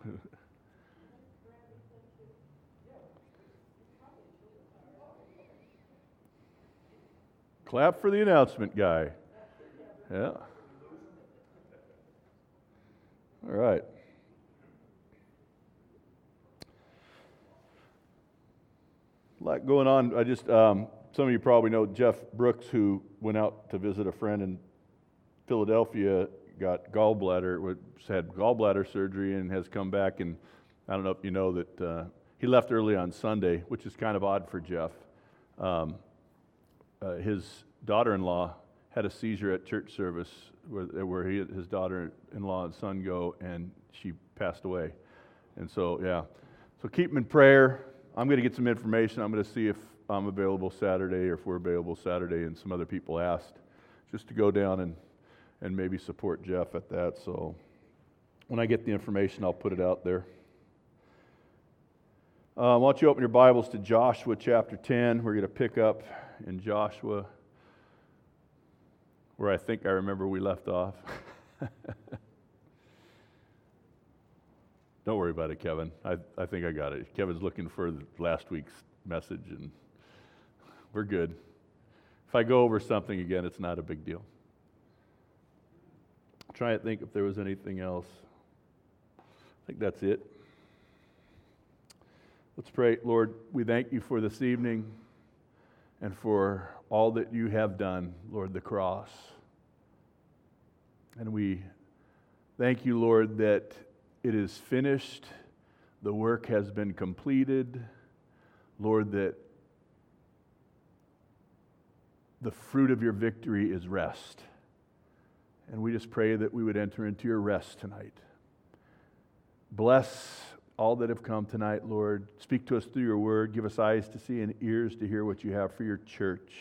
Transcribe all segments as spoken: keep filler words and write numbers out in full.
Clap for the announcement guy. Yeah. All right. A lot going on. I just, um, some of you probably know Jeff Brooks, who went out to visit a friend in Philadelphia, got gallbladder, had gallbladder surgery and has come back, and I don't know if you know that uh, he left early on Sunday, which is kind of odd for Jeff. Um, uh, his daughter-in-law had a seizure at church service where, where he, his daughter-in-law and son go, and she passed away. And so, yeah. So keep him in prayer. I'm going to get some information. I'm going to see if I'm available Saturday or if we're available Saturday, and some other people asked just to go down and, and maybe support Jeff at that. So when I get the information, I'll put it out there. Uh, why don't you open your Bibles to Joshua chapter ten. We're going to pick up in Joshua where I think I remember we left off. Don't worry about it, Kevin. I, I think I got it. Kevin's looking for last week's message, and we're good. If I go over something again, it's not a big deal. I'm trying to think if there was anything else. I think that's it. Let's pray. Lord, we thank you for this evening and for all that you have done, Lord, the cross. And we thank you, Lord, that it is finished, the work has been completed, Lord, that the fruit of your victory is rest. And we just pray that we would enter into your rest tonight. Bless all that have come tonight, Lord. Speak to us through your word. Give us eyes to see and ears to hear what you have for your church.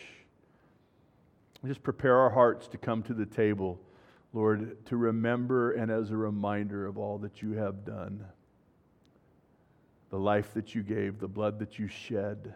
Just prepare our hearts to come to the table, Lord, to remember and as a reminder of all that you have done. The life that you gave, the blood that you shed.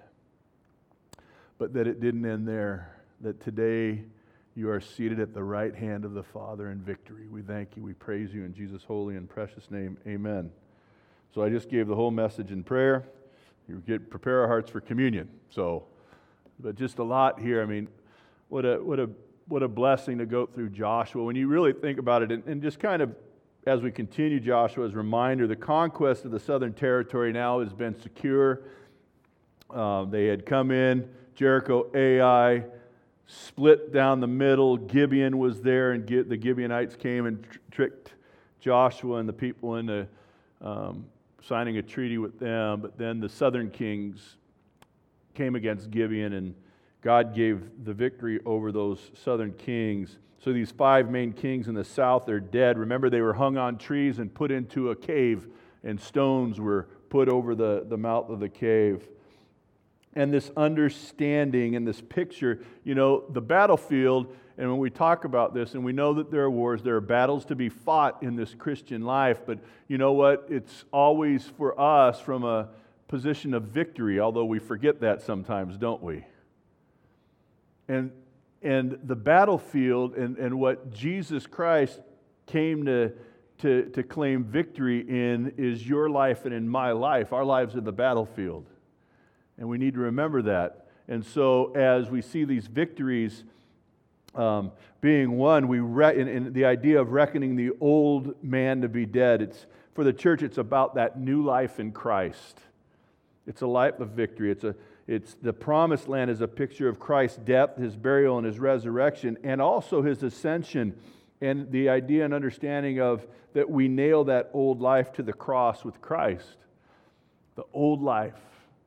But that it didn't end there. That today you are seated at the right hand of the Father in victory. We thank you. We praise you in Jesus' holy and precious name. Amen. So I just gave the whole message in prayer. You get prepare our hearts for communion. So, but just a lot here. I mean, what a what a what a blessing to go through Joshua. When you really think about it, and, and just kind of as we continue Joshua, as a reminder, the conquest of the southern territory now has been secure. Uh, they had come in, Jericho, Ai, split down the middle. Gibeon was there, and the Gibeonites came and tr- tricked Joshua and the people into um, signing a treaty with them. But then the southern kings came against Gibeon, and God gave the victory over those southern kings. So these five main kings in the south are dead. Remember, they were hung on trees and put into a cave, and stones were put over the, the mouth of the cave. And this understanding and this picture, you know, the battlefield, and when we talk about this, and we know that there are wars, there are battles to be fought in this Christian life, but you know what? It's always for us from a position of victory, although we forget that sometimes, don't we? And and the battlefield and, and what Jesus Christ came to, to, to claim victory in is your life and in my life. Our lives are the battlefield. And we need to remember that. And so as we see these victories um, being won, we re- in, in the idea of reckoning the old man to be dead, it's for the church, it's about that new life in Christ. It's a life of victory. It's a It's the promised land is a picture of Christ's death, his burial, and his resurrection, and also his ascension, and the idea and understanding of that we nail that old life to the cross with Christ. The old life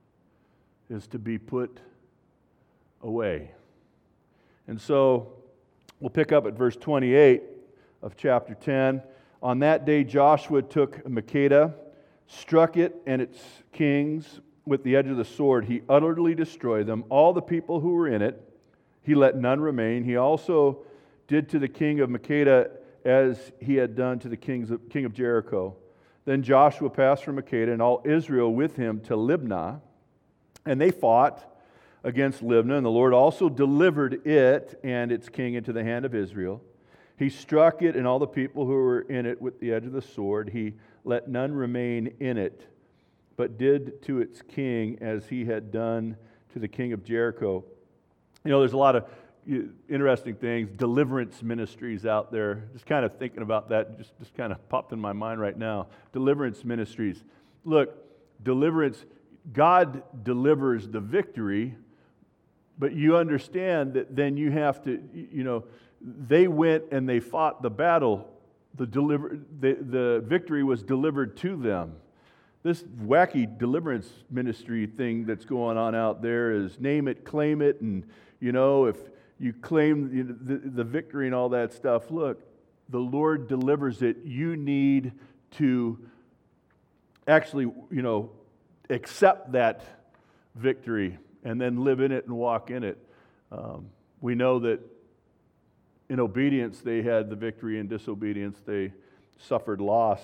is to be put away. And so we'll pick up at verse twenty-eight of chapter ten. On that day Joshua took Makkedah, struck it and its kings with the edge of the sword. He utterly destroyed them, all the people who were in it. He let none remain. He also did to the king of Makkedah as he had done to the kings of, king of Jericho. Then Joshua passed from Makkedah and all Israel with him to Libnah, and they fought against Libnah, and the Lord also delivered it and its king into the hand of Israel. He struck it and all the people who were in it with the edge of the sword. He let none remain in it, but did to its king as he had done to the king of Jericho. You know, there's a lot of interesting things, deliverance ministries out there. Just kind of thinking about that, just, just kind of popped in my mind right now. Deliverance ministries. Look, deliverance, God delivers the victory, but you understand that then you have to, you know, they went and they fought the battle. The, deliver, the, the victory was delivered to them. This wacky deliverance ministry thing that's going on out there is name it, claim it, and, you know, if you claim you know, the, the victory and all that stuff, look, the Lord delivers it. You need to actually, you know, accept that victory and then live in it and walk in it. Um, we know that in obedience they had the victory. In disobedience they suffered loss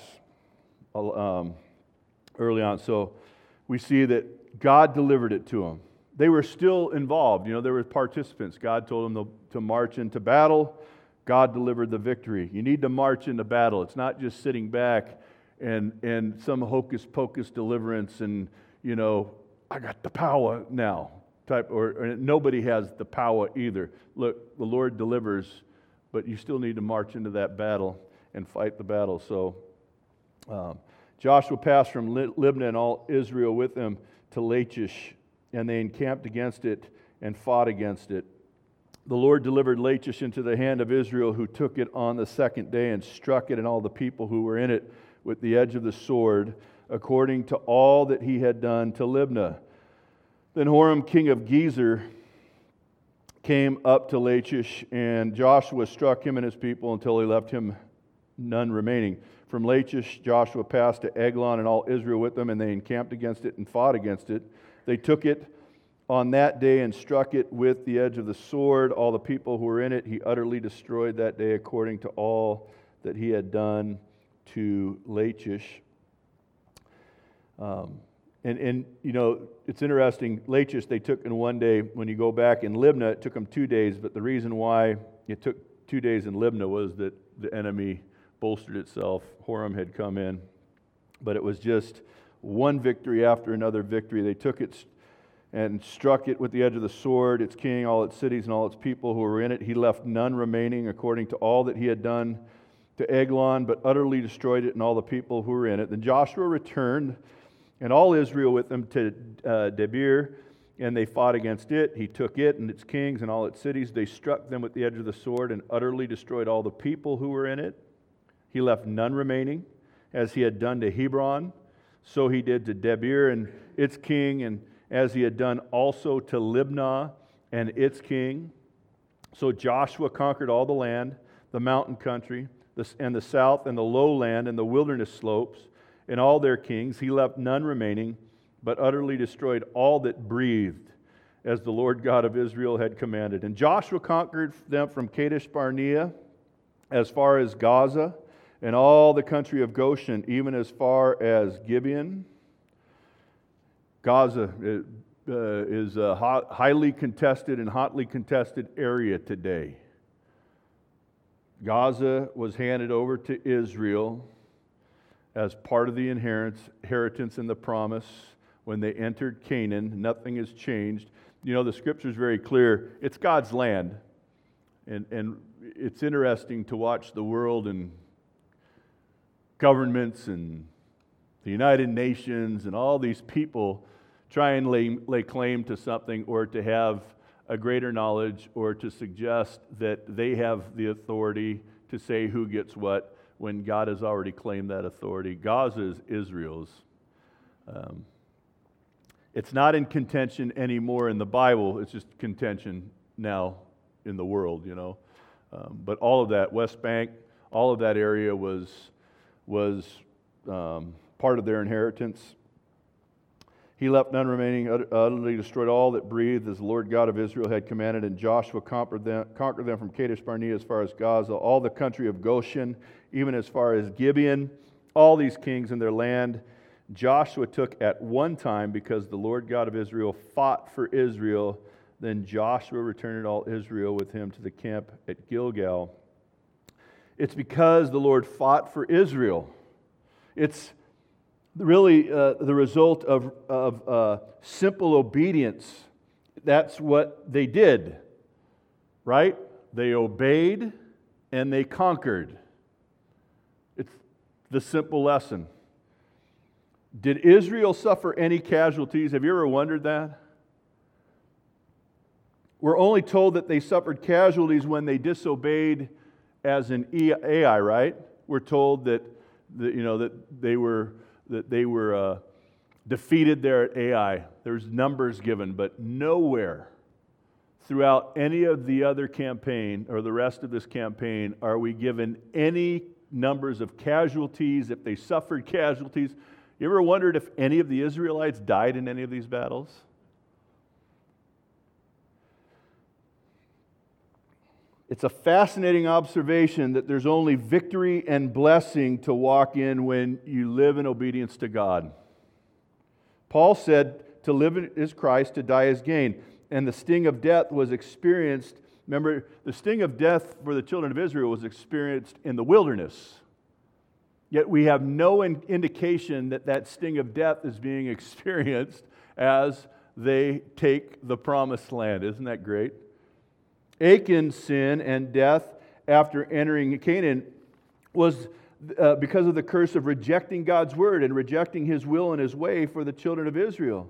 um, early on. So we see that God delivered it to them. They were still involved. You know, there were participants. God told them to, to march into battle. God delivered the victory. You need to march into battle. It's not just sitting back and, and some hocus pocus deliverance and, you know, I got the power now type, or, or nobody has the power either. Look, the Lord delivers, but you still need to march into that battle and fight the battle. So um, Joshua passed from Libnah and all Israel with him to Lachish, and they encamped against it and fought against it. The Lord delivered Lachish into the hand of Israel, who took it on the second day and struck it and all the people who were in it with the edge of the sword, according to all that he had done to Libnah. Then Horam, king of Gezer, came up to Lachish, and Joshua struck him and his people until he left him none remaining. From Lachish, Joshua passed to Eglon and all Israel with them, and they encamped against it and fought against it. They took it on that day and struck it with the edge of the sword. All the people who were in it he utterly destroyed that day, according to all that he had done to Lachish. Um, and, and, you know, it's interesting. Lachish they took in one day. When you go back in Libnah, it took them two days. But the reason why it took two days in Libnah was that the enemy bolstered itself. Horam had come in. But it was just one victory after another victory. They took it and struck it with the edge of the sword, its king, all its cities, and all its people who were in it. He left none remaining, according to all that he had done to Eglon, but utterly destroyed it and all the people who were in it. Then Joshua returned, and all Israel with him, to uh, Debir, and they fought against it. He took it and its kings and all its cities. They struck them with the edge of the sword and utterly destroyed all the people who were in it. He left none remaining, as he had done to Hebron. So he did to Debir and its king, and as he had done also to Libnah and its king. So Joshua conquered all the land, the mountain country, and the south and the lowland and the wilderness slopes, and all their kings. He left none remaining, but utterly destroyed all that breathed, as the Lord God of Israel had commanded. And Joshua conquered them from Kadesh Barnea as far as Gaza, and all the country of Goshen, even as far as Gibeon. Gaza uh, is a hot, highly contested and hotly contested area today. Gaza was handed over to Israel as part of the inheritance and the promise when they entered Canaan. Nothing has changed. You know, the scripture is very clear. It's God's land. And, and it's interesting to watch the world and governments and the United Nations and all these people try and lay, lay claim to something, or to have a greater knowledge, or to suggest that they have the authority to say who gets what, when God has already claimed that authority. Gaza is Israel's. Um, it's not in contention anymore in the Bible. It's just contention now in the world, you know. Um, but all of that, West Bank, all of that area was was um, part of their inheritance. He left none remaining, utterly destroyed all that breathed, as the Lord God of Israel had commanded. And Joshua conquered them, conquered them from Kadesh Barnea as far as Gaza, all the country of Goshen, even as far as Gibeon, all these kings and their land. Joshua took at one time, because the Lord God of Israel fought for Israel. Then Joshua returned all Israel with him to the camp at Gilgal. It's because the Lord fought for Israel. It's really uh, the result of, of uh, simple obedience. That's what they did, right? They obeyed and they conquered. It's the simple lesson. Did Israel suffer any casualties? Have you ever wondered that? We're only told that they suffered casualties when they disobeyed as an Ai, right? We're told that, that you know that they were that they were uh, defeated there at Ai. There's numbers given, but nowhere throughout any of the other campaign or the rest of this campaign are we given any numbers of casualties, if they suffered casualties. You ever wondered if any of the Israelites died in any of these battles? It's a fascinating observation that there's only victory and blessing to walk in when you live in obedience to God. Paul said to live is Christ, to die is gain. And the sting of death was experienced, remember, the sting of death for the children of Israel was experienced in the wilderness. Yet we have no in- indication that that sting of death is being experienced as they take the promised land. Isn't that great? Achan's sin and death after entering Canaan was uh, because of the curse of rejecting God's word and rejecting His will and His way for the children of Israel.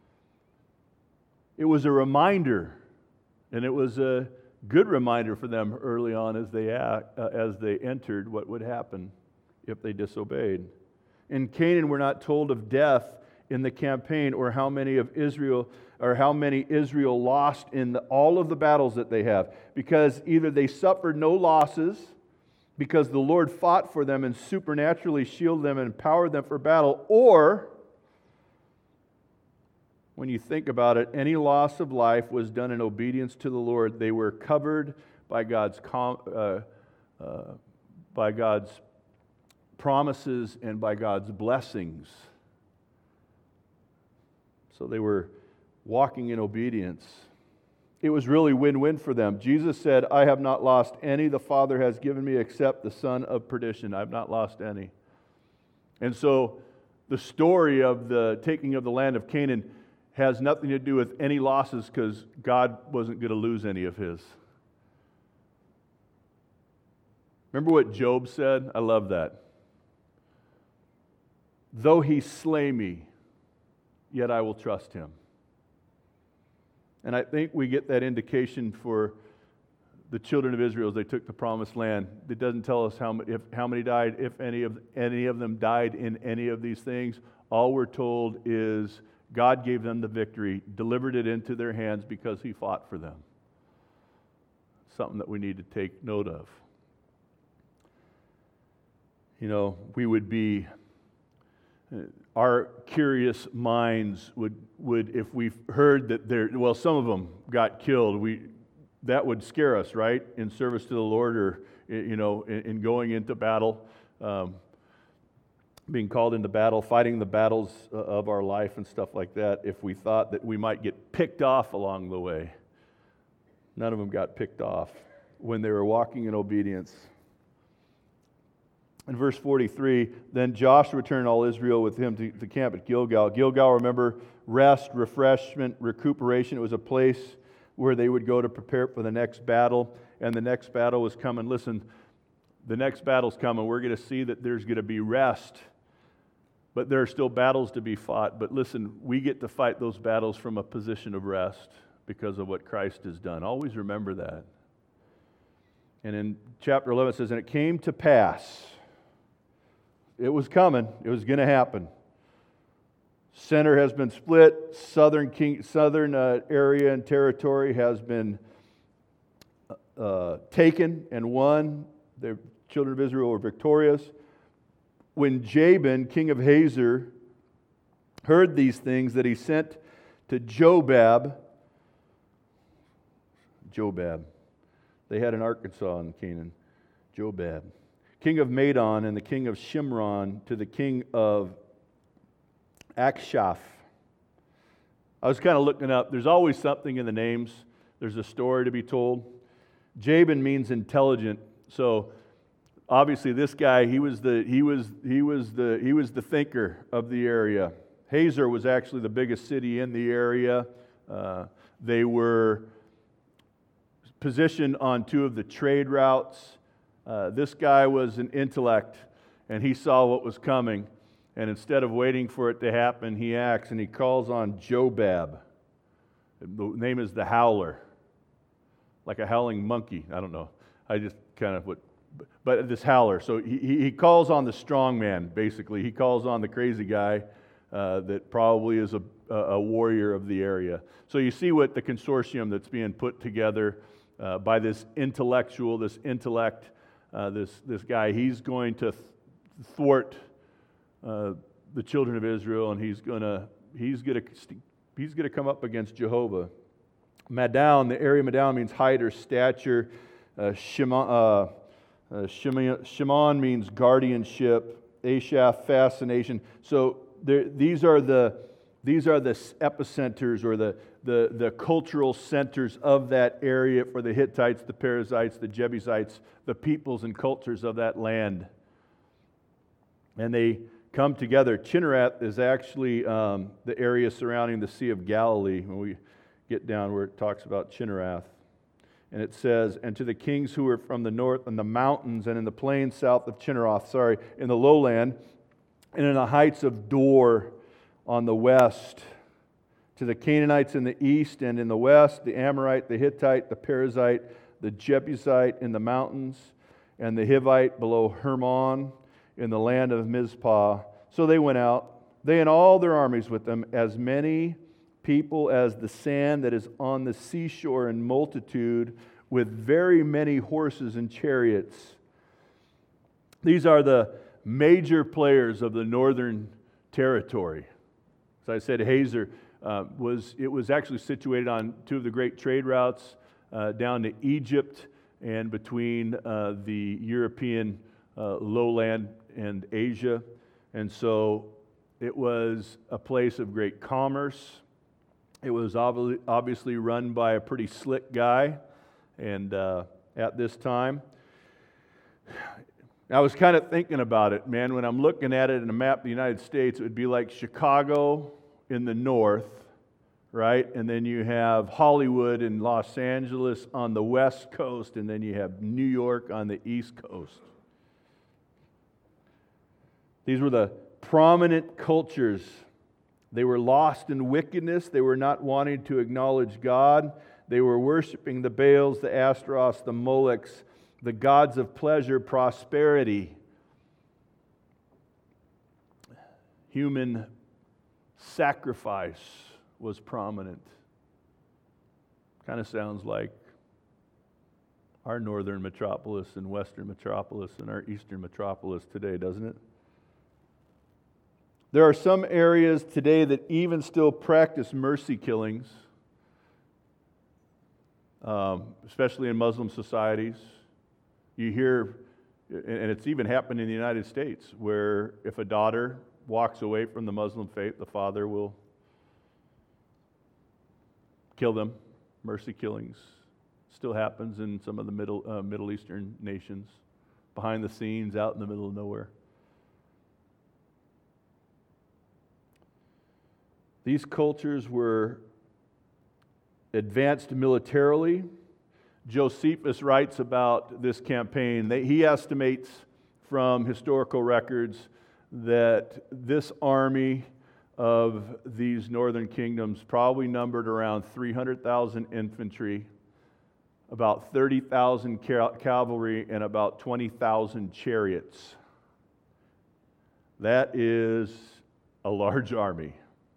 It was a reminder, and it was a good reminder for them early on as they act, uh, as they entered what would happen if they disobeyed. In Canaan, we're not told of death in the campaign or how many of Israel or how many Israel lost in the, all of the battles that they have, because either they suffered no losses because the Lord fought for them and supernaturally shielded them and empowered them for battle, or when you think about it, any loss of life was done in obedience to the Lord. They were covered by God's com, uh, uh, by God's promises and by God's blessings. So they were walking in obedience. It was really win-win for them. Jesus said, I have not lost any the Father has given me except the son of perdition. I have not lost any. And so the story of the taking of the land of Canaan has nothing to do with any losses because God wasn't going to lose any of His. Remember what Job said? I love that. Though He slay me, yet I will trust Him. And I think we get that indication for the children of Israel as they took the promised land. It doesn't tell us how many, if, how many died, if any of any of them died in any of these things. All we're told is God gave them the victory, delivered it into their hands because He fought for them. Something that we need to take note of. You know, we would be, our curious minds would, would if we heard that there, well, some of them got killed, we that would scare us, right? In service to the Lord, or, you know, in, in going into battle. Um, being called into battle, fighting the battles of our life and stuff like that, if we thought that we might get picked off along the way. None of them got picked off when they were walking in obedience. In verse forty-three, then Joshua returned all Israel with him to the camp at Gilgal. Gilgal, remember, rest, refreshment, recuperation. It was a place where they would go to prepare for the next battle, and the next battle was coming. Listen, the next battle's coming. We're going to see that there's going to be rest. But there are still battles to be fought. But listen, we get to fight those battles from a position of rest because of what Christ has done. Always remember that. And in chapter eleven it says, and it came to pass. It was coming. It was going to happen. Center has been split. Southern king, southern uh, area and territory has been uh, taken and won. The children of Israel were victorious. When Jabin, king of Hazor, heard these things, that he sent to Jobab, Jobab, they had in Arkansas and Canaan, Jobab, king of Madon and the king of Shimron, to the king of Akshaph. I was kind of looking up. There's always something in the names. There's a story to be told. Jabin means intelligent. So obviously this guy, he was the he was he was the he was the thinker of the area. Hazor was actually the biggest city in the area. Uh, they were positioned on two of the trade routes. Uh, this guy was an intellect, and he saw what was coming. And instead of waiting for it to happen, he acts, and he calls on Jobab. The name is the Howler, like a howling monkey. I don't know. I just kind of what, but this Howler. So he he calls on the strong man. Basically, he calls on the crazy guy uh, that probably is a a warrior of the area. So you see what the consortium that's being put together uh, by this intellectual, this intellect, uh, this this guy. He's going to thwart uh, the children of Israel, and he's gonna he's gonna he's gonna come up against Jehovah. Madon, the area Madon means height or stature. Uh, Shimon, uh, uh, Shimon, Shimon means guardianship. Ashaph, fascination. So there, these are the these are the epicenters or the, the the cultural centers of that area for the Hittites, the Perizzites, the Jebusites, the peoples and cultures of that land. And they come together. Chinnereth is actually um, the area surrounding the Sea of Galilee. When we get down where it talks about Chinnereth. And it says, and to the kings who were from the north and the mountains and in the plains south of Chinneroth, sorry, in the lowland, and in the heights of Dor on the west, to the Canaanites in the east and in the west, the Amorite, the Hittite, the Perizzite, the Jebusite in the mountains, and the Hivite below Hermon in the land of Mizpah. So they went out, they and all their armies with them, as many people as the sand that is on the seashore in multitude, with very many horses and chariots. These are the major players of the northern territory. As I said, Hazor uh, was it was actually situated on two of the great trade routes uh, down to Egypt and between uh, the European uh, lowland and Asia, and so it was a place of great commerce. It was obviously run by a pretty slick guy, and uh, at this time, I was kind of thinking about it, man. When I'm looking at it in a map of the United States, it would be like Chicago in the north, right? And then you have Hollywood and Los Angeles on the west coast, and then you have New York on the east coast. These were the prominent cultures. They were lost in wickedness. They were not wanting to acknowledge God. They were worshiping the Baals, the Astaroths, the Molechs, the gods of pleasure, prosperity. Human sacrifice was prominent. Kind of sounds like our northern metropolis and western metropolis and our eastern metropolis today, doesn't it? There are some areas today that even still practice mercy killings, um, especially in Muslim societies. You hear, and it's even happened in the United States, where if a daughter walks away from the Muslim faith, the father will kill them. Mercy killings still happens in some of the Middle uh, Middle Eastern nations, behind the scenes, out in the middle of nowhere. These cultures were advanced militarily. Josephus writes about this campaign. He estimates from historical records that this army of these northern kingdoms probably numbered around three hundred thousand infantry, about thirty thousand cavalry, and about twenty thousand chariots. That is a large army.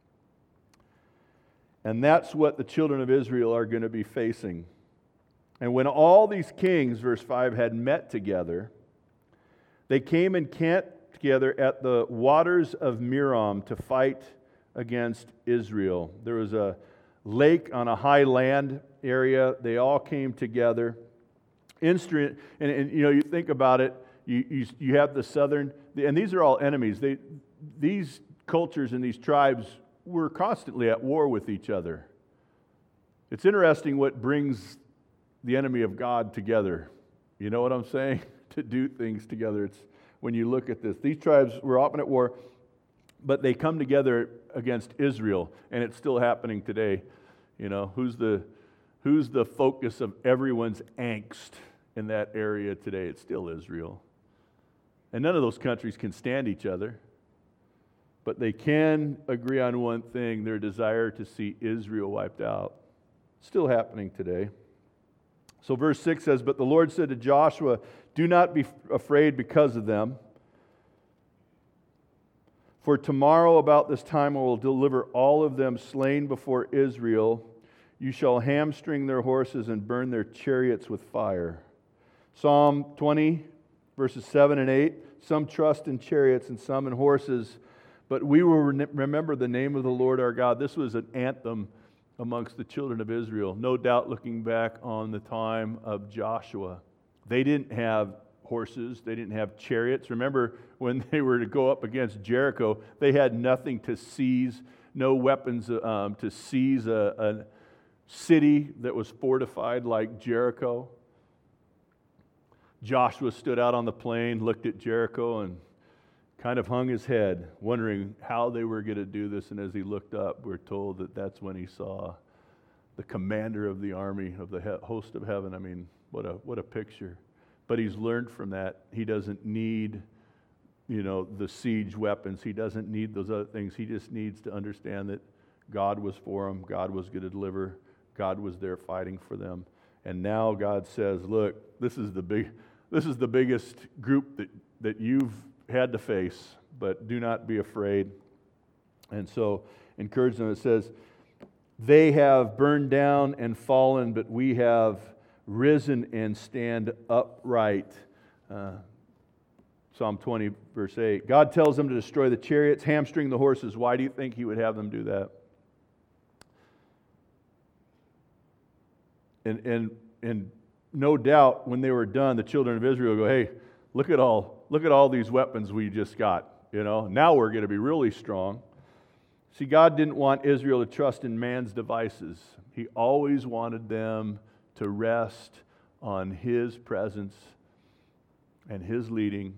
And that's what the children of Israel are going to be facing. And when all these kings, verse five, had met together, they came and camped together at the waters of Merom to fight against Israel. There was a lake on a high land area. They all came together. Instrument, and, and you know, you think about it, you, you, you have the southern, and these are all enemies. They, these cultures and these tribes were constantly at war with each other. It's interesting what brings the enemy of God together. You know what I'm saying? to do things together. It's when you look at this. These tribes were often at war, but they come together against Israel, and it's still happening today. You know, who's the who's the focus of everyone's angst in that area today? It's still Israel. And none of those countries can stand each other, but they can agree on one thing, their desire to see Israel wiped out. Still happening today. So verse six says, "But the Lord said to Joshua, do not be afraid because of them. For tomorrow about this time I will deliver all of them slain before Israel. You shall hamstring their horses and burn their chariots with fire." Psalm twenty, verses seven and eight. "Some trust in chariots and some in horses, but we will remember the name of the Lord our God." This was an anthem amongst the children of Israel. No doubt looking back on the time of Joshua. They didn't have horses. They didn't have chariots. Remember when they were to go up against Jericho, they had nothing to seize, no weapons um, to seize a, a city that was fortified like Jericho. Joshua stood out on the plain, looked at Jericho, and kind of hung his head, wondering how they were going to do this. And as he looked up, we're told that that's when he saw the commander of the army of the host of heaven. I mean, what a what a picture. But he's learned from that. He doesn't need, you know, the siege weapons. He doesn't need those other things. He just needs to understand that God was for him. God was going to deliver. God was there fighting for them. And now God says, look, this is the big, this is the biggest group that, that you've had to face, but do not be afraid. And so encourage them. It says, they have burned down and fallen, but we have risen and stand upright. Uh, Psalm twenty, verse eight. God tells them to destroy the chariots, hamstring the horses. Why do you think he would have them do that? And, and, and no doubt when they were done, the children of Israel go, hey, look at all, look at all these weapons we just got. You know, now we're going to be really strong. See, God didn't want Israel to trust in man's devices. He always wanted them to rest on His presence and His leading.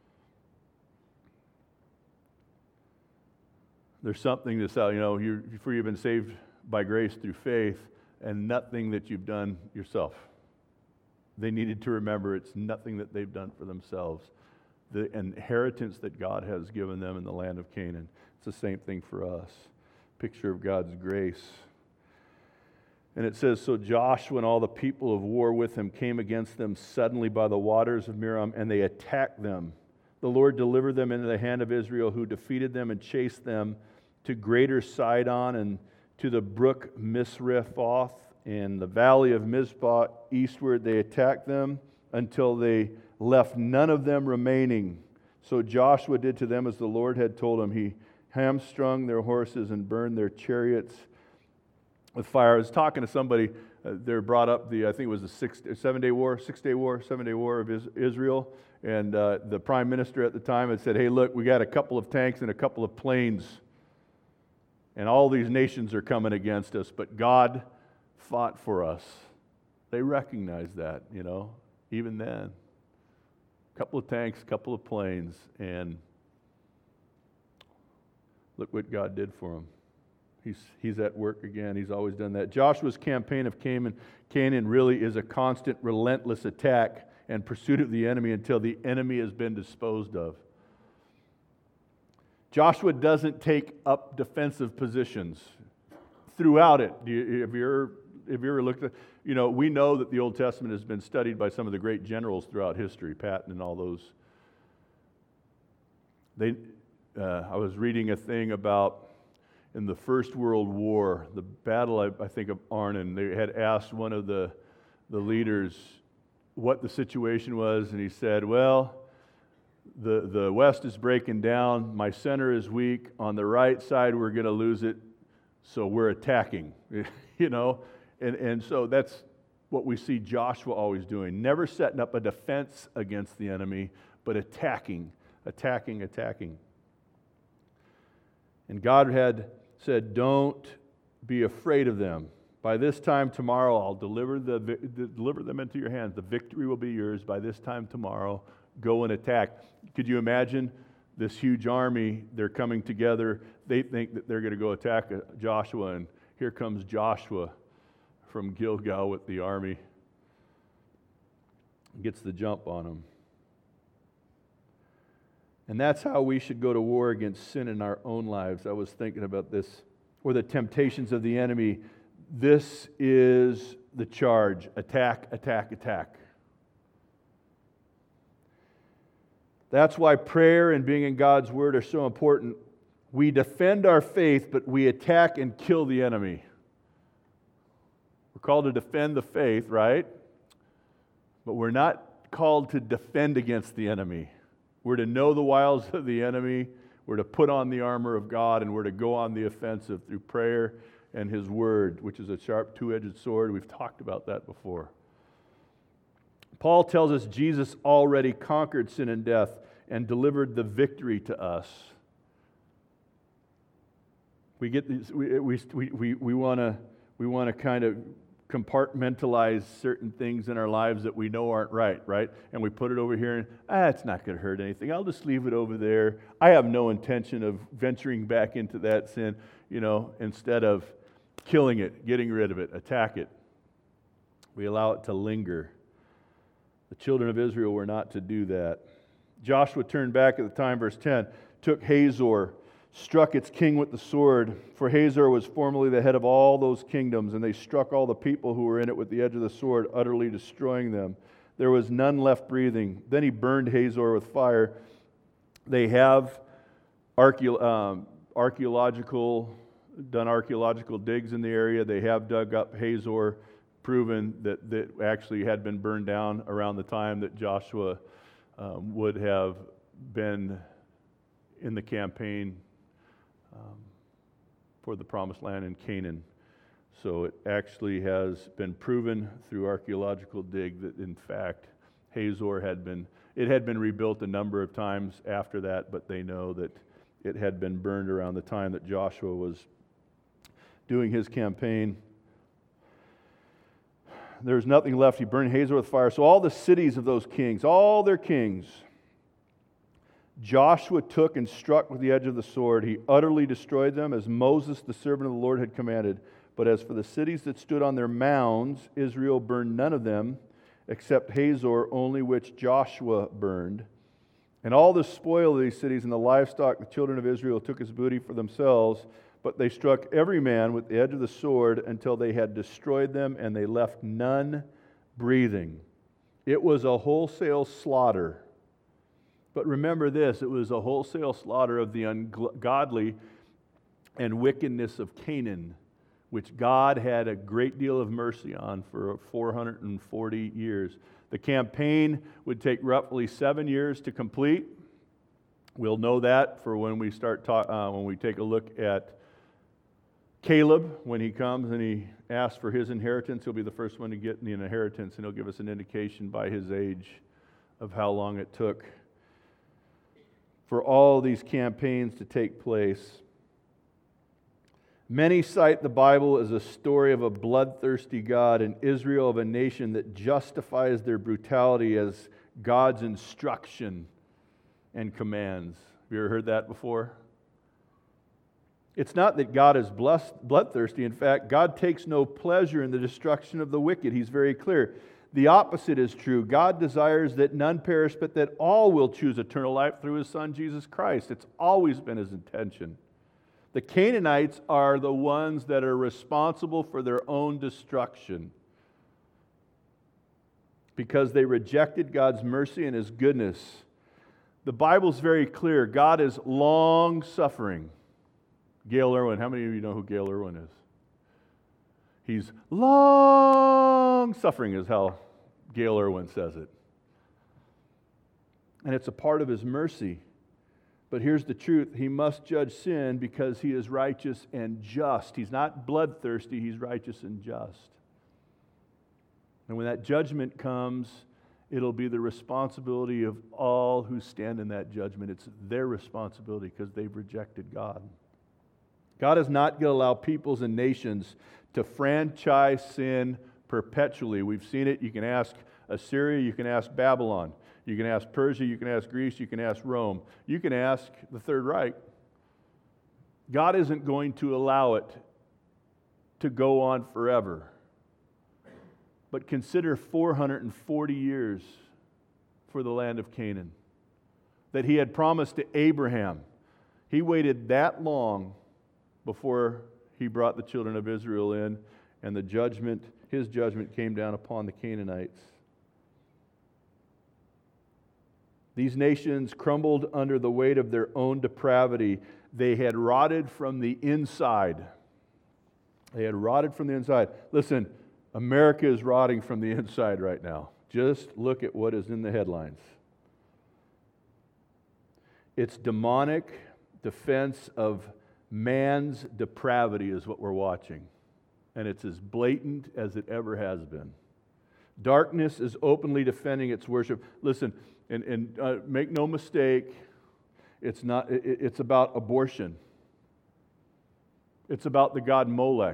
There's something that's out, you know, you're, for you've been saved by grace through faith, and nothing that you've done yourself. They needed to remember it's nothing that they've done for themselves. The inheritance that God has given them in the land of Canaan. It's the same thing for us. Picture of God's grace. And it says, so Joshua and all the people of war with him came against them suddenly by the waters of Merom, and they attacked them. The Lord delivered them into the hand of Israel, who defeated them and chased them to greater Sidon and to the brook Misrephoth. In the valley of Mizpah eastward, they attacked them until they left none of them remaining. So Joshua did to them as the Lord had told him. He hamstrung their horses and burned their chariots with fire. I was talking to somebody, uh, they brought up the, I think it was the six, seven-day war, six-day war, seven-day war of Israel, and uh, the prime minister at the time had said, hey, look, we got a couple of tanks and a couple of planes, and all these nations are coming against us, but God fought for us. They recognized that, you know, even then. A couple of tanks, a couple of planes, and look what God did for them. He's, he's at work again. He's always done that. Joshua's campaign of Canaan, Canaan really is a constant, relentless attack and pursuit of the enemy until the enemy has been disposed of. Joshua doesn't take up defensive positions throughout it. Do you, have you ever, have you ever looked at, you know, we know that the Old Testament has been studied by some of the great generals throughout history, Patton and all those. They, uh, I was reading a thing about in the First World War, the battle, I, I think, of Arnhem. They had asked one of the, the leaders what the situation was, and he said, well, the, the West is breaking down. My center is weak. On the right side, we're going to lose it, so we're attacking, you know? And, and so that's what we see Joshua always doing, never setting up a defense against the enemy, but attacking, attacking, attacking. And God had said, don't be afraid of them. By this time tomorrow, I'll deliver, the, deliver them into your hands. The victory will be yours. By this time tomorrow, go and attack. Could you imagine this huge army? They're coming together. They think that they're going to go attack Joshua, and here comes Joshua from Gilgal with the army. Gets the jump on them. And that's how we should go to war against sin in our own lives. I was thinking about this. Or the temptations of the enemy. This is the charge. Attack, attack, attack. That's why prayer and being in God's Word are so important. We defend our faith, but we attack and kill the enemy. We're called to defend the faith, right? But we're not called to defend against the enemy. We're to know the wiles of the enemy. We're to put on the armor of God, and we're to go on the offensive through prayer and His Word, which is a sharp two-edged sword. We've talked about that before. Paul tells us Jesus already conquered sin and death and delivered the victory to us. We get these, we we we we want to we want to kind of compartmentalize certain things in our lives that we know aren't right, right? And we put it over here and, ah, it's not going to hurt anything. I'll just leave it over there. I have no intention of venturing back into that sin, you know, instead of killing it, getting rid of it, attack it. We allow it to linger. The children of Israel were not to do that. Joshua turned back at the time, verse ten, took Hazor, struck its king with the sword, for Hazor was formerly the head of all those kingdoms, and they struck all the people who were in it with the edge of the sword, utterly destroying them. There was none left breathing. Then he burned Hazor with fire. They have archae- um, archaeological, done archaeological digs in the area. They have dug up Hazor, proven that that actually had been burned down around the time that Joshua um, would have been in the campaign um, for the Promised Land in Canaan. So it actually has been proven through archaeological dig that in fact Hazor had been, it had been rebuilt a number of times after that, but they know that it had been burned around the time that Joshua was doing his campaign. There's nothing left. He burned Hazor with fire. So all the cities of those kings, all their kings, Joshua took and struck with the edge of the sword. He utterly destroyed them as Moses, the servant of the Lord, had commanded. But as for the cities that stood on their mounds, Israel burned none of them, except Hazor, only which Joshua burned. And all the spoil of these cities and the livestock the children of Israel took as booty for themselves, but they struck every man with the edge of the sword until they had destroyed them, and they left none breathing. It was a wholesale slaughter. But remember this, it was a wholesale slaughter of the ungodly and wickedness of Canaan, which God had a great deal of mercy on for four hundred forty years. The campaign would take roughly seven years to complete. We'll know that for when we start ta- uh, when we take a look at Caleb, when he comes and he asks for his inheritance. He'll be the first one to get the inheritance, and he'll give us an indication by his age of how long it took for all these campaigns to take place. Many cite the Bible as a story of a bloodthirsty God and Israel of a nation that justifies their brutality as God's instruction and commands. Have you ever heard that before? It's not that God is bloodthirsty. In fact, God takes no pleasure in the destruction of the wicked. He's very clear. The opposite is true. God desires that none perish, but that all will choose eternal life through His Son, Jesus Christ. It's always been His intention. The Canaanites are the ones that are responsible for their own destruction because they rejected God's mercy and His goodness. The Bible's very clear. God is long-suffering. Gail Irwin, how many of you know who Gail Irwin is? He's long-suffering is how Gail Irwin says it. And it's a part of His mercy. But here's the truth. He must judge sin because He is righteous and just. He's not bloodthirsty. He's righteous and just. And when that judgment comes, it'll be the responsibility of all who stand in that judgment. It's their responsibility because they've rejected God. God is not going to allow peoples and nations to franchise sin perpetually. We've seen it. You can ask Assyria, you can ask Babylon, you can ask Persia, you can ask Greece, you can ask Rome, you can ask the Third Reich. God isn't going to allow it to go on forever. But consider four hundred forty years for the land of Canaan that He had promised to Abraham. He waited that long before He brought the children of Israel in, and the judgment, His judgment came down upon the Canaanites. These nations crumbled under the weight of their own depravity. They had rotted from the inside. They had rotted from the inside. Listen, America is rotting from the inside right now. Just look at what is in the headlines. It's demonic defense of man's depravity is what we're watching. And it's as blatant as it ever has been. Darkness is openly defending its worship. Listen, and, and uh, make no mistake, it's not. It, it's about abortion. It's about the god Molech.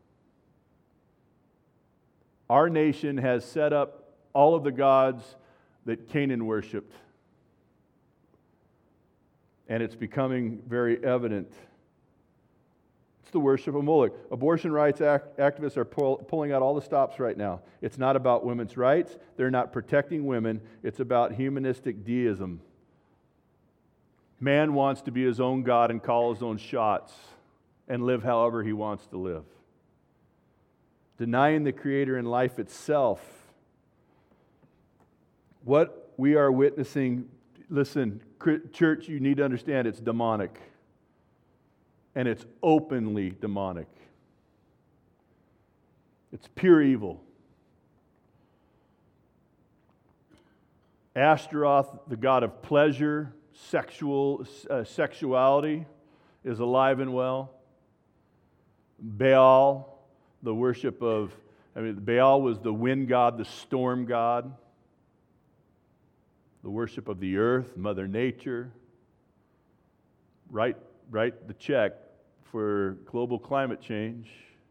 Our nation has set up all of the gods that Canaan worshipped. And it's becoming very evident. It's the worship of Molech. Abortion rights act- activists are pull, pulling out all the stops right now. It's not about women's rights. They're not protecting women. It's about humanistic deism. Man wants to be his own God and call his own shots and live however he wants to live. Denying the Creator in life itself. What we are witnessing, listen, church, you need to understand it's demonic. And it's openly demonic. It's pure evil. Ashtaroth, the god of pleasure, sexual uh, sexuality, is alive and well. Baal, the worship of, I mean, Baal was the wind god, the storm god. The worship of the earth, Mother Nature. Write, write the check for global climate change.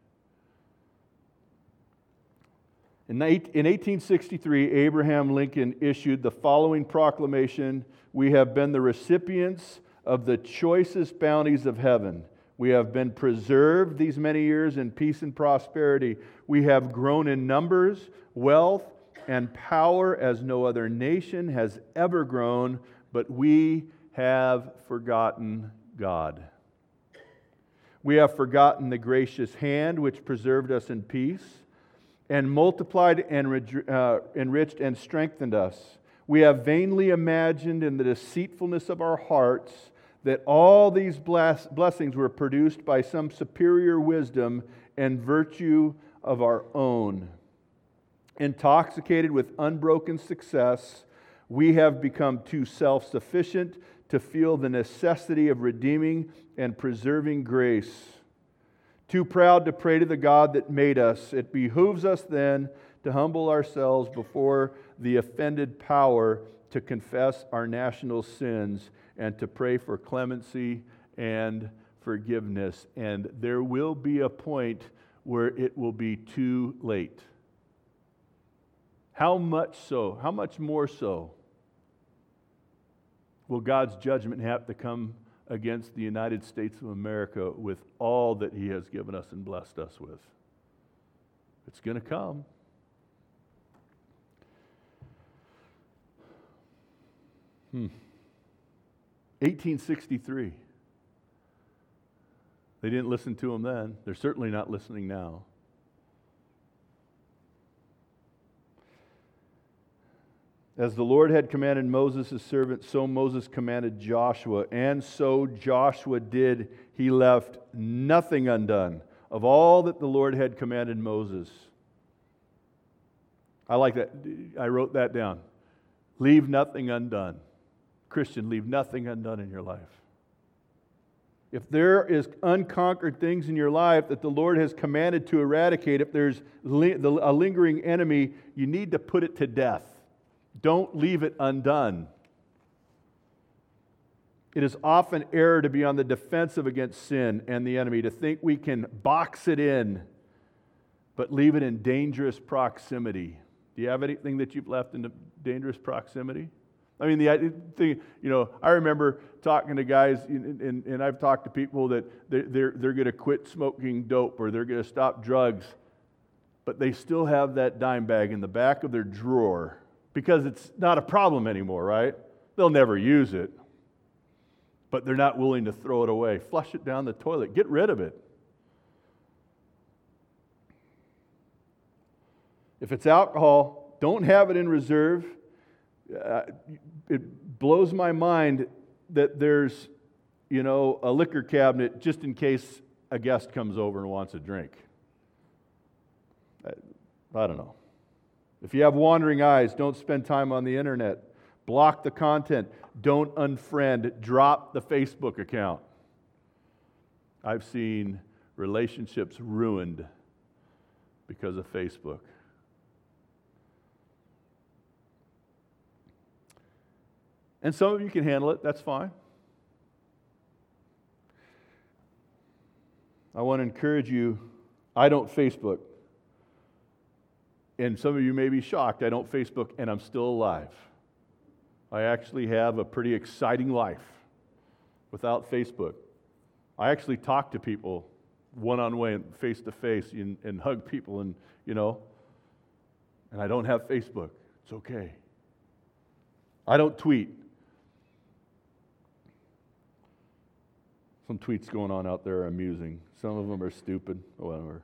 In eighteen sixty-three, Abraham Lincoln issued the following proclamation: "We have been the recipients of the choicest bounties of heaven. We have been preserved these many years in peace and prosperity. We have grown in numbers, wealth, and power as no other nation has ever grown, but we have forgotten God. We have forgotten the gracious hand which preserved us in peace and multiplied and uh, enriched and strengthened us. We have vainly imagined in the deceitfulness of our hearts that all these bless- blessings were produced by some superior wisdom and virtue of our own. Intoxicated with unbroken success, we have become too self-sufficient to feel the necessity of redeeming and preserving grace. Too proud to pray to the God that made us, it behooves us then to humble ourselves before the offended power, to confess our national sins, and to pray for clemency and forgiveness. And there will be a point where it will be too late. How much so? How much more so will God's judgment have to come against the United States of America with all that He has given us and blessed us with? It's going to come. Hmm. eighteen sixty-three. They didn't listen to Him then. They're certainly not listening now. As the Lord had commanded Moses his servant, so Moses commanded Joshua, and so Joshua did. He left nothing undone of all that the Lord had commanded Moses. I like that. I wrote that down. Leave nothing undone. Christian, leave nothing undone in your life. If there is unconquered things in your life that the Lord has commanded to eradicate, if there's a lingering enemy, you need to put it to death. Don't leave it undone. It is often error to be on the defensive against sin and the enemy, to think we can box it in, but leave it in dangerous proximity. Do you have anything that you've left in dangerous proximity? I mean, the thing, you know, I remember talking to guys, and, and, and I've talked to people that they're, they're, they're going to quit smoking dope or they're going to stop drugs, but they still have that dime bag in the back of their drawer because it's not a problem anymore, right? They'll never use it, but they're not willing to throw it away. Flush it down the toilet. Get rid of it. If it's alcohol, don't have it in reserve. Uh, it blows my mind that there's, you know, a liquor cabinet just in case a guest comes over and wants a drink. I, I don't know. If you have wandering eyes, don't spend time on the internet. Block the content. Don't unfriend. Drop the Facebook account. I've seen relationships ruined because of Facebook. And some of you can handle it, that's fine. I want to encourage you, I don't Facebook. And some of you may be shocked, I don't Facebook and I'm still alive. I actually have a pretty exciting life without Facebook. I actually talk to people one-on-one, face-to-face, and, and hug people, and, you know, and I don't have Facebook. It's okay. I don't tweet. Some tweets going on out there are amusing. Some of them are stupid. Whatever.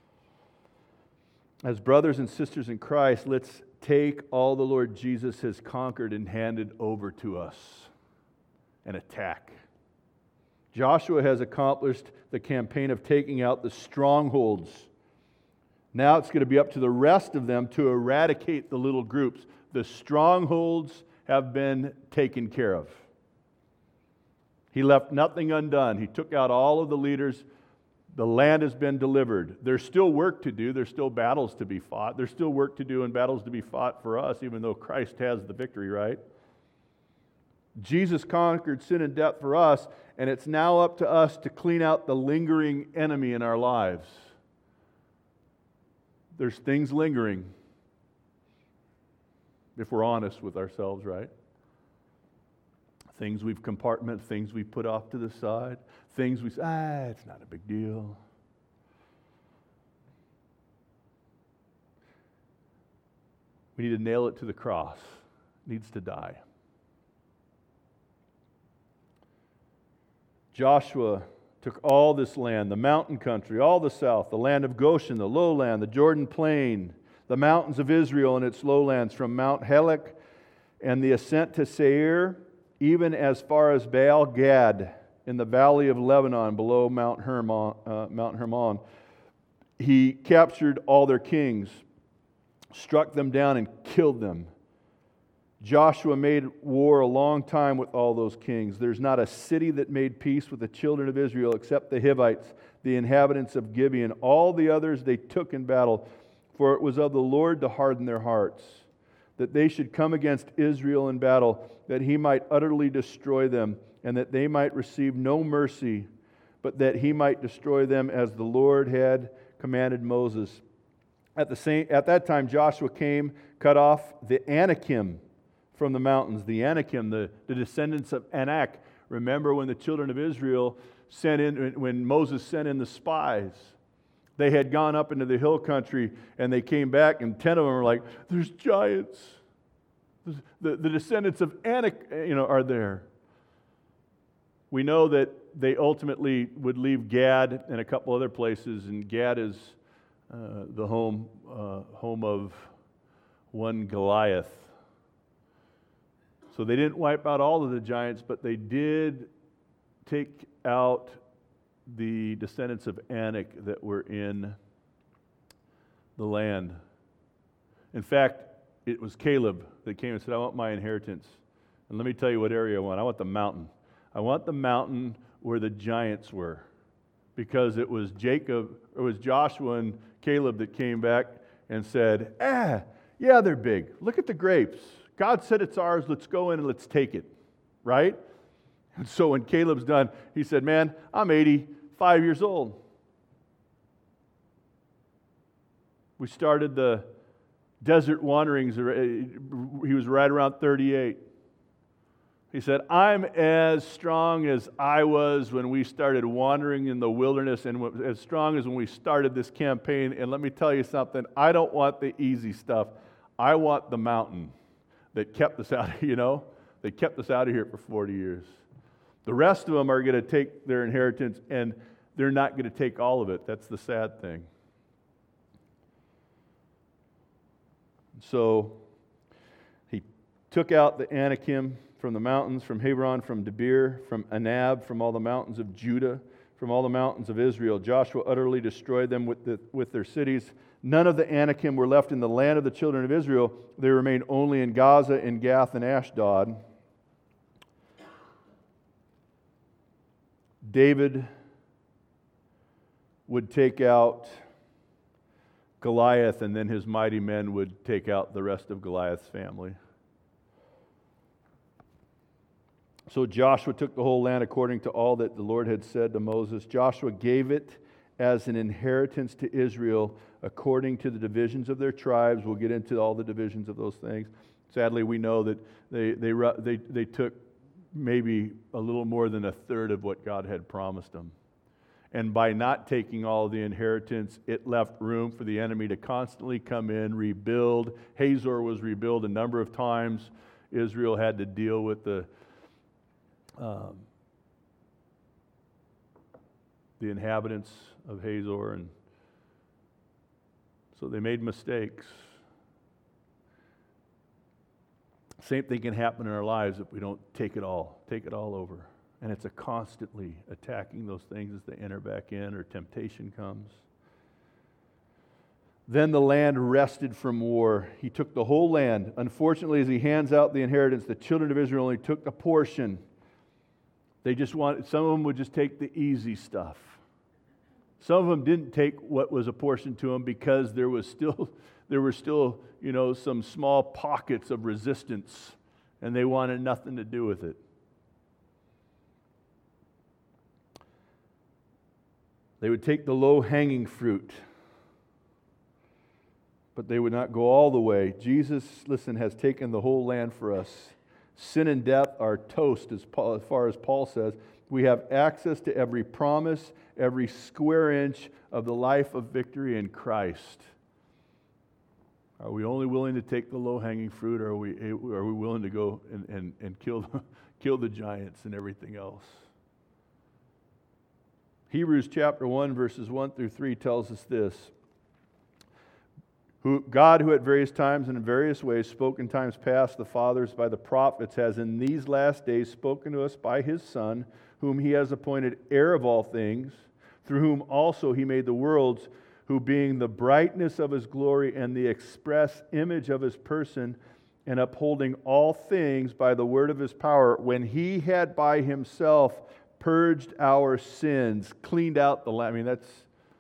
As brothers and sisters in Christ, let's take all the Lord Jesus has conquered and handed over to us and attack. Joshua has accomplished the campaign of taking out the strongholds. Now it's going to be up to the rest of them to eradicate the little groups. The strongholds have been taken care of. He left nothing undone. He took out all of the leaders. The land has been delivered. There's still work to do. There's still battles to be fought. There's still work to do and battles to be fought for us, even though Christ has the victory, right? Jesus conquered sin and death for us, and it's now up to us to clean out the lingering enemy in our lives. There's things lingering, if we're honest with ourselves, right? Things we've compartmented, things we put off to the side, things we say, ah, it's not a big deal. We need to nail it to the cross. It needs to die. Joshua took all this land, the mountain country, all the south, the land of Goshen, the lowland, the Jordan plain, the mountains of Israel and its lowlands, from Mount Helek and the ascent to Seir, even as far as Baal Gad in the valley of Lebanon below Mount Hermon. Uh, Mount Hermon. He captured all their kings, struck them down and killed them. Joshua made war a long time with all those kings. There's not a city that made peace with the children of Israel except the Hivites, the inhabitants of Gibeon. All the others they took in battle, for it was of the Lord to harden their hearts, that they should come against Israel in battle, that he might utterly destroy them, and that they might receive no mercy, but that he might destroy them as the Lord had commanded Moses. At the same, at that time Joshua came, cut off the Anakim from the mountains. The Anakim, the, the descendants of Anak. Remember when the children of Israel sent in, when Moses sent in the spies, they had gone up into the hill country and they came back, and ten of them were like, there's giants. The, the descendants of Anak, you know, are there. We know that they ultimately would leave Gad and a couple other places, and Gad is uh, the home uh, home of one Goliath. So they didn't wipe out all of the giants, but they did take out the descendants of Anak that were in the land. In fact, it was Caleb that came and said, I want my inheritance. And let me tell you what area I want. I want the mountain. I want the mountain where the giants were. Because it was Jacob, it was Joshua and Caleb that came back and said, ah, yeah, they're big. Look at the grapes. God said it's ours. Let's go in and let's take it. Right? And so when Caleb's done, he said, man, I'm eighty-five years old. We started the desert wanderings. He was right around thirty-eight. He said, I'm as strong as I was when we started wandering in the wilderness and as strong as when we started this campaign. And let me tell you something, I don't want the easy stuff. I want the mountain that kept us out, you know, they kept us out of here for forty years. The rest of them are going to take their inheritance, and they're not going to take all of it. That's the sad thing. So he took out the Anakim from the mountains, from Hebron, from Debir, from Anab, from all the mountains of Judah, from all the mountains of Israel. Joshua utterly destroyed them with, the, with their cities. None of the Anakim were left in the land of the children of Israel. They remained only in Gaza, in Gath, and Ashdod. David would take out Goliath, and then his mighty men would take out the rest of Goliath's family. So Joshua took the whole land according to all that the Lord had said to Moses. Joshua gave it as an inheritance to Israel according to the divisions of their tribes. We'll get into all the divisions of those things. Sadly, we know that they they they, they took maybe a little more than a third of what God had promised them. And by not taking all the inheritance, it left room for the enemy to constantly come in, rebuild. Hazor was rebuilt a number of times. Israel had to deal with the um, the inhabitants of Hazor, and so they made mistakes. Same thing can happen in our lives if we don't take it all, take it all over. And it's a constantly attacking those things as they enter back in or temptation comes. Then the land rested from war. He took the whole land. Unfortunately, as he hands out the inheritance, the children of Israel only took a portion. They just wanted, some of them would just take the easy stuff. Some of them didn't take what was apportioned to them because there was still, there were still, you know, some small pockets of resistance, and they wanted nothing to do with it. They would take the low-hanging fruit, but they would not go all the way. Jesus, listen, has taken the whole land for us. Sin and death are toast, as, Paul, as far as Paul says. We have access to every promise, every square inch of the life of victory in Christ. Are we only willing to take the low-hanging fruit, or are we, are we willing to go and, and, and kill, the, kill the giants and everything else? Hebrews chapter one, verses one through three tells us this. Who, God, who at various times and in various ways spoke in times past the fathers by the prophets, has in these last days spoken to us by His Son, whom He has appointed heir of all things, through whom also He made the worlds, who being the brightness of His glory and the express image of His person, and upholding all things by the word of His power, when He had by Himself purged our sins, cleaned out the land. I mean, that's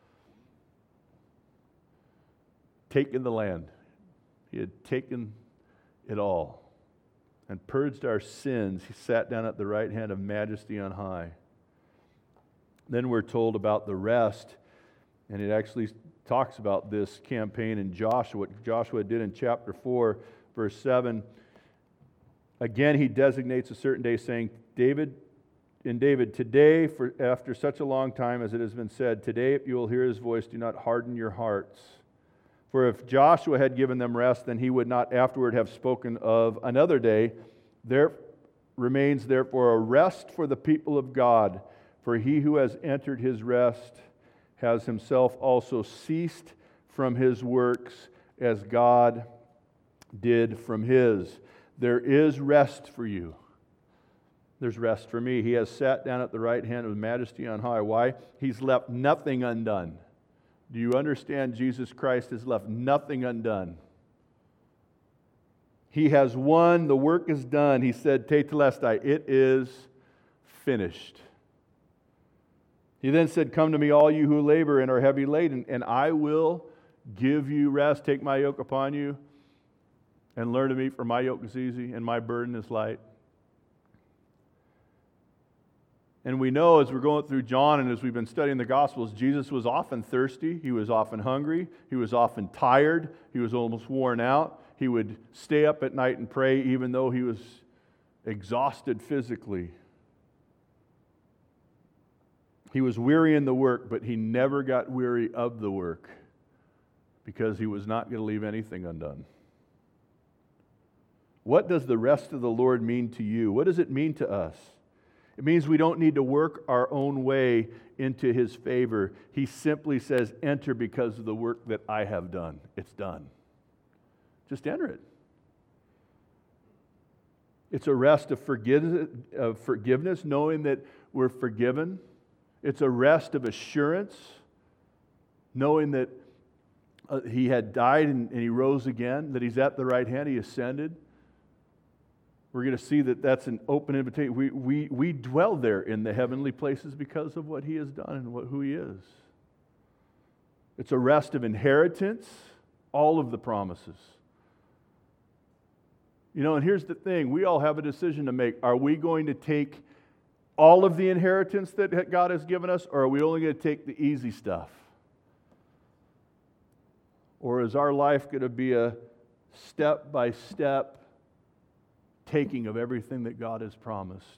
taken the land. He had taken it all and purged our sins. He sat down at the right hand of majesty on high. Then we're told about the rest, and it actually talks about this campaign in Joshua, what Joshua did in chapter four, verse seven. Again, he designates a certain day, saying, David, in David, today, for after such a long time as it has been said, today if you will hear His voice, do not harden your hearts. For if Joshua had given them rest, then he would not afterward have spoken of another day. There remains therefore a rest for the people of God. For he who has entered his rest has himself also ceased from his works as God did from his. There is rest for you. There's rest for me. He has sat down at the right hand of majesty on high. Why? He's left nothing undone. Do you understand? Jesus Christ has left nothing undone. He has won. The work is done. He said, Tetelestai, it is finished. He then said, come to me, all you who labor and are heavy laden, and I will give you rest. Take my yoke upon you and learn of me, for my yoke is easy and my burden is light. And we know as we're going through John and as we've been studying the Gospels, Jesus was often thirsty. He was often hungry. He was often tired. He was almost worn out. He would stay up at night and pray even though he was exhausted physically. He was weary in the work, but he never got weary of the work because he was not going to leave anything undone. What does the rest of the Lord mean to you? What does it mean to us? It means we don't need to work our own way into His favor. He simply says, enter because of the work that I have done. It's done. Just enter it. It's a rest of forgiveness, of forgiveness, knowing that we're forgiven. It's a rest of assurance, knowing that uh, He had died and, and He rose again, that He's at the right hand, He ascended. We're going to see that that's an open invitation. We, we, we dwell there in the heavenly places because of what He has done and what, who He is. It's a rest of inheritance, all of the promises. You know, and here's the thing. We all have a decision to make. Are we going to take all of the inheritance that God has given us, or are we only going to take the easy stuff? Or is our life going to be a step-by-step taking of everything that God has promised?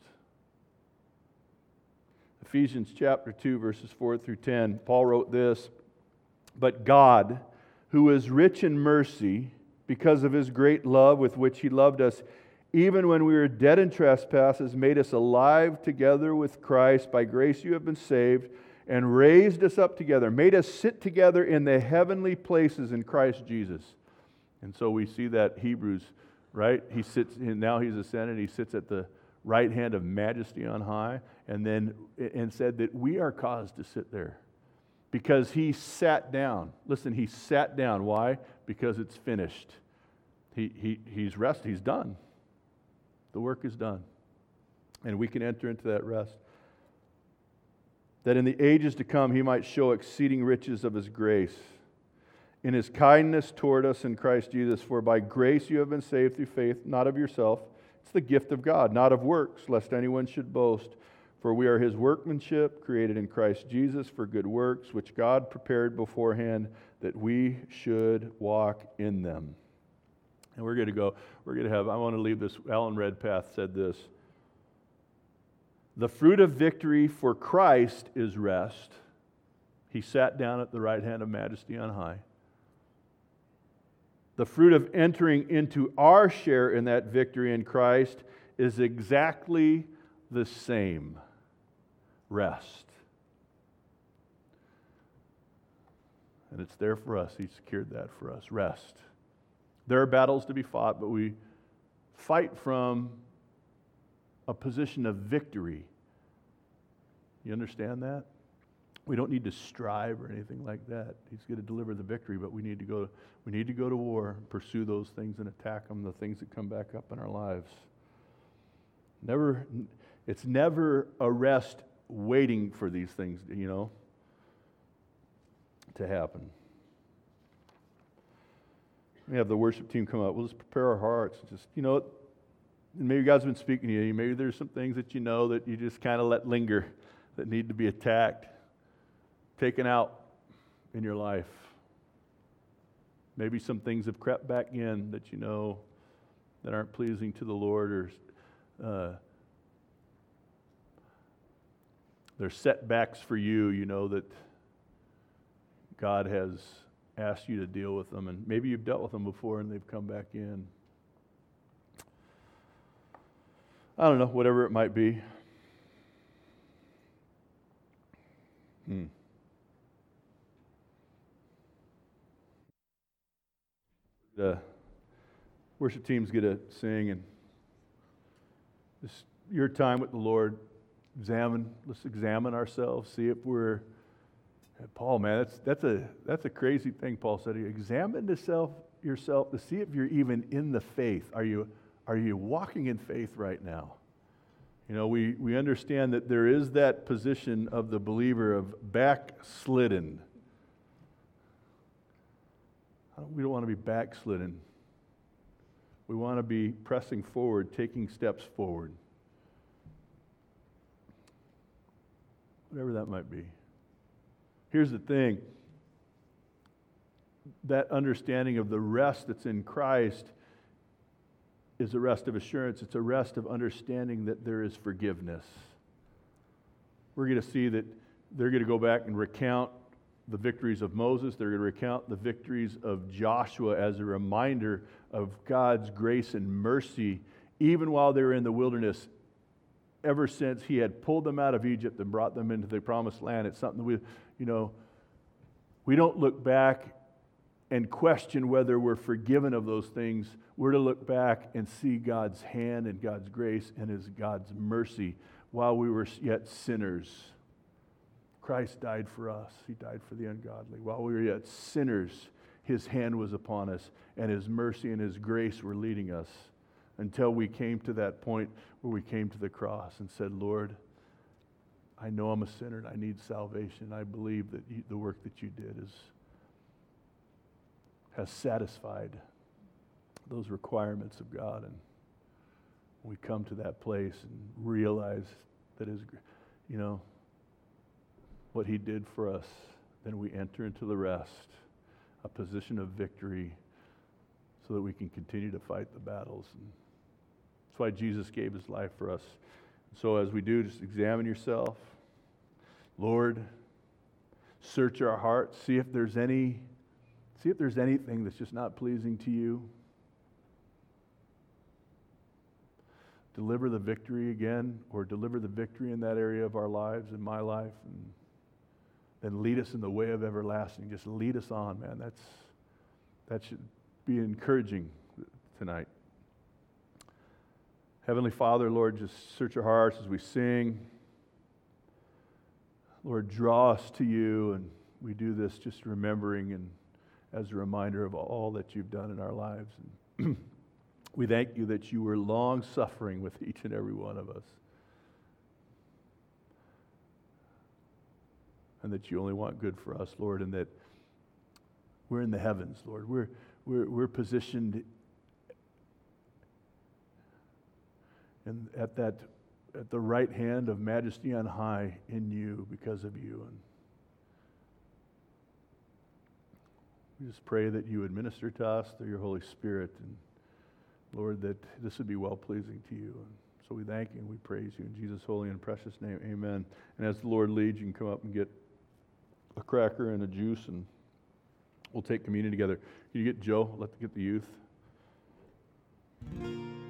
Ephesians chapter two, verses four through ten, Paul wrote this, "But God, who is rich in mercy, because of His great love with which He loved us, even when we were dead in trespasses, made us alive together with Christ. By grace you have been saved, and raised us up together, made us sit together in the heavenly places in Christ Jesus." And so we see that Hebrews, right? He sits, now He's ascended, He sits at the right hand of majesty on high, and then and said that we are caused to sit there because He sat down. Listen, He sat down. Why? Because it's finished. He, he, he's rested. He's done. The work is done. And we can enter into that rest. That in the ages to come He might show exceeding riches of His grace in His kindness toward us in Christ Jesus. For by grace you have been saved through faith, not of yourself. It's the gift of God, not of works, lest anyone should boast. For we are His workmanship, created in Christ Jesus for good works, which God prepared beforehand that we should walk in them. And we're going to go, we're going to have, I want to leave this, Alan Redpath said this, "The fruit of victory for Christ is rest. He sat down at the right hand of majesty on high. The fruit of entering into our share in that victory in Christ is exactly the same. Rest." And it's there for us. He secured that for us. Rest. There are battles to be fought, but we fight from a position of victory. You understand that? We don't need to strive or anything like that. He's going to deliver the victory, but we need to go. We need to go to war, pursue those things, and attack them. The things that come back up in our lives. Never, it's never a rest waiting for these things, you know, to happen. We have the worship team come up. We'll just prepare our hearts. Just, you know, maybe God's been speaking to you. Maybe there's some things that you know that you just kind of let linger that need to be attacked, taken out in your life. Maybe some things have crept back in that you know that aren't pleasing to the Lord, or uh, they're setbacks for you, you know, that God has asked you to deal with them, and maybe you've dealt with them before and they've come back in. I don't know, whatever it might be. Hmm. The worship team's going to sing, and this your time with the Lord. Examine. Let's examine ourselves. See if we're. Paul, man, that's that's a that's a crazy thing. Paul said, examine yourself yourself to see if you're even in the faith. Are you are you walking in faith right now? You know, we we understand that there is that position of the believer of backslidden. We don't want to be backslidden. We want to be pressing forward, taking steps forward. whatever that might be. Here's the thing. That understanding of the rest that's in Christ is a rest of assurance. It's a rest of understanding that there is forgiveness. We're going to see that they're going to go back and recount the victories of Moses. They're going to recount the victories of Joshua as a reminder of God's grace and mercy, even while they were in the wilderness, ever since He had pulled them out of Egypt and brought them into the promised land. It's something we, you know, we don't look back and question whether we're forgiven of those things. We're to look back and see God's hand and God's grace and His God's mercy while we were yet sinners. Christ died for us. He died for the ungodly. While we were yet sinners, His hand was upon us, and His mercy and His grace were leading us until we came to that point where we came to the cross and said, Lord, I know I'm a sinner and I need salvation. I believe that you, the work that you did is has satisfied those requirements of God. And we come to that place and realize that His, you know, what He did for us, then we enter into the rest, a position of victory, so that we can continue to fight the battles. And that's why Jesus gave His life for us. So as we do, just examine yourself. Lord, search our hearts, see if there's any See if there's anything that's just not pleasing to you. Deliver the victory again, or deliver the victory in that area of our lives, in my life, and then lead us in the way of everlasting. Just lead us on, man. That's that should be encouraging tonight. Heavenly Father, Lord, just search our hearts as we sing. Lord, draw us to you, and we do this just remembering and as a reminder of all that you've done in our lives. And we thank you that you were long-suffering with each and every one of us, and that you only want good for us, Lord, and that we're in the heavens, Lord. We're, we're, we're positioned in, at, that, at the right hand of majesty on high in you because of you. And we just pray that you would minister to us through your Holy Spirit, and Lord, that this would be well-pleasing to you. And so we thank you and we praise you in Jesus' holy and precious name. Amen. And as the Lord leads, you can come up and get a cracker and a juice, and we'll take communion together. Can you get Joe? Let's get the youth.